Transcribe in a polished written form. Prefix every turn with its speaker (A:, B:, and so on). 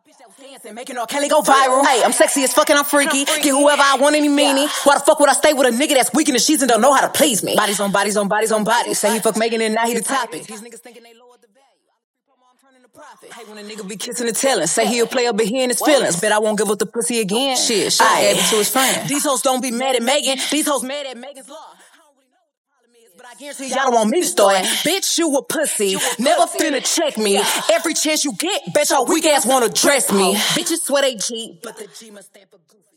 A: Dancing, making R. Kelly go viral. Hey, I'm sexy as fuck and I'm freaky. Get whoever I want, any meanie. Why the fuck would I stay with a nigga that's weak in the sheets and don't know how to please me? Bodies on bodies on bodies on bodies. Say he fuck Megan and now he the topic. These niggas thinking they lowered the value. I'm turning to profit. Hey, when a nigga be kissing and telling. Say he'll play up, but he in his feelings. Bet I won't give up the pussy again. Shit, I gave it to his friend. These hoes don't be mad at Megan. These hoes mad at Megan's law. But I guarantee y'all don't want me to start. Bitch, you a pussy. Never finna check me. Every chance you get, bet your weak ass wanna dress me. Bitches swear they cheat, but the G must stand for goofy.